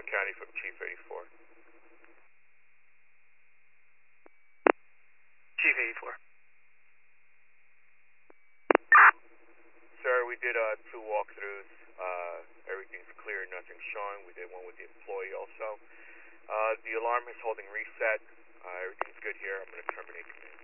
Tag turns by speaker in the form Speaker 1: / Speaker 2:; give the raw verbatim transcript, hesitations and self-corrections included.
Speaker 1: County from Chief eighty-four.
Speaker 2: Chief eighty-four.
Speaker 1: Sir, we did uh, two walkthroughs. Uh, everything's clear, nothing's showing. We did one with the employee also. Uh, the alarm is holding reset. Uh, everything's good here. I'm going to terminate the meeting.